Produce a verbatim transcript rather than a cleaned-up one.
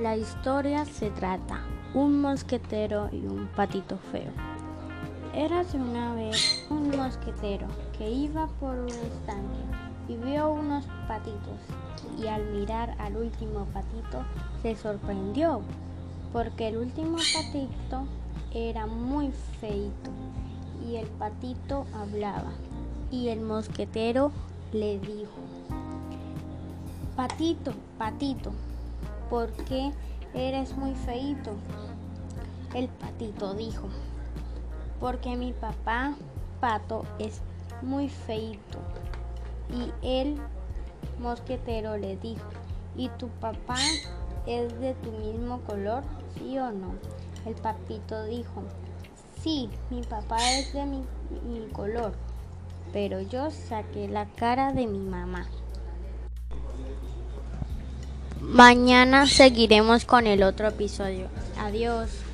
La historia se trata un mosquetero y un patito feo. Érase una vez un mosquetero que iba por un estanque y vio unos patitos, y al mirar al último patito se sorprendió porque el último patito era muy feito y el patito hablaba, y el mosquetero le dijo: Patito, patito, ¿por qué eres muy feito? El patito dijo: porque mi papá pato es muy feito. Y el mosquetero le dijo: ¿y tu papá es de tu mismo color, sí o no? El patito dijo: sí, mi papá es de mi, mi color, pero yo saqué la cara de mi mamá. Mañana seguiremos con el otro episodio. Adiós.